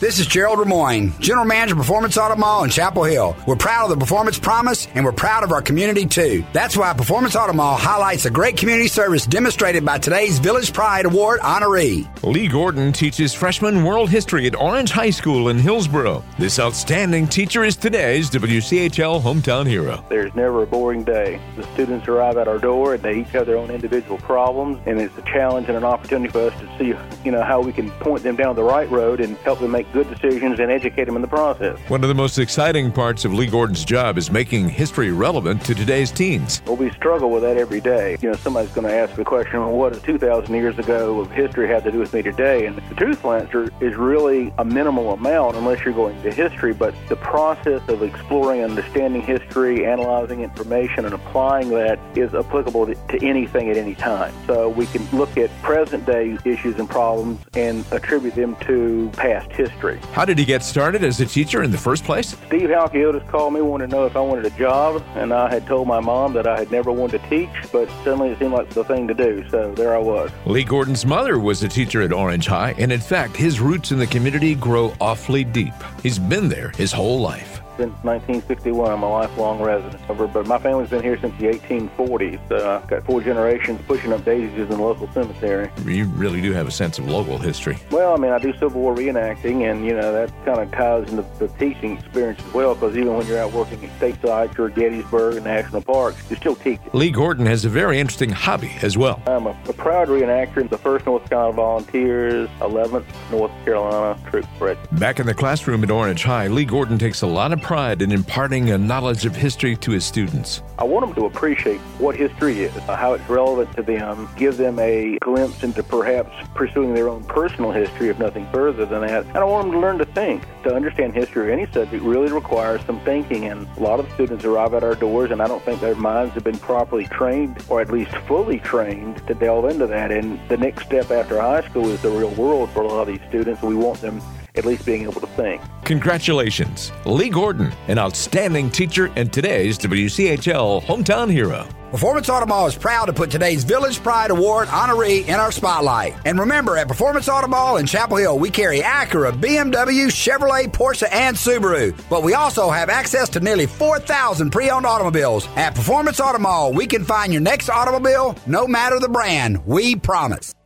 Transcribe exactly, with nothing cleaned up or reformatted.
This is Gerald Ramoyne, General Manager, Performance Auto Mall in Chapel Hill. We're proud of the Performance Promise, and we're proud of our community, too. That's why Performance Auto Mall highlights the great community service demonstrated by today's Village Pride Award honoree. Lee Gordon teaches freshman world history at Orange High School in Hillsboro. This outstanding teacher is today's W C H L Hometown Hero. There's never a boring day. The students arrive at our door, and they each have their own individual problems, and it's a challenge and an opportunity for us to see, you know, how we can point them down the right road and help them make good decisions and educate them in the process. One of the most exciting parts of Lee Gordon's job is making history relevant to today's teens. Well, we struggle with that every day. You know, somebody's going to ask the question, well, what does two thousand years ago of history have to do with me today? And the truthful answer is really a minimal amount unless you're going to history, but the process of exploring and understanding history, analyzing information, and applying that is applicable to, to anything at any time. So we can look at present-day issues and problems and attribute them to past history. How did he get started as a teacher in the first place? Steve Halkiotis called me, wanted to know if I wanted a job, and I had told my mom that I had never wanted to teach, but suddenly it seemed like the thing to do, so there I was. Lee Gordon's mother was a teacher at Orange High, and in fact, his roots in the community grow awfully deep. He's been there his whole life. Since nineteen sixty-one, I'm a lifelong resident. But my family's been here since the eighteen forties. So I've got four generations pushing up daisies in the local cemetery. You really do have a sense of local history. Well, I mean, I do Civil War reenacting, and, you know, that kind of ties into the teaching experience as well, because even when you're out working at state sites or Gettysburg and national parks, you still teach it. Lee Gordon has a very interesting hobby as well. I'm a, a proud reenactor, the first North Carolina Volunteers, eleventh North Carolina Troop Regiment. Back in the classroom at Orange High, Lee Gordon takes a lot of pride in imparting a knowledge of history to his students. I want them to appreciate what history is, how it's relevant to them, give them a glimpse into perhaps pursuing their own personal history, if nothing further than that. And I want them to learn to think. To understand history or any subject really requires some thinking, and a lot of students arrive at our doors, and I don't think their minds have been properly trained, or at least fully trained, to delve into that. And the next step after high school is the real world for a lot of these students. We want them at least being able to think. Congratulations, Lee Gordon, an outstanding teacher and today's W C H L Hometown Hero. Performance Auto Mall is proud to put today's Village Pride Award honoree in our spotlight. And remember, at Performance Auto Mall in Chapel Hill, we carry Acura, B M W, Chevrolet, Porsche, and Subaru. But we also have access to nearly four thousand pre-owned automobiles. At Performance Auto Mall, we can find your next automobile, no matter the brand. We promise.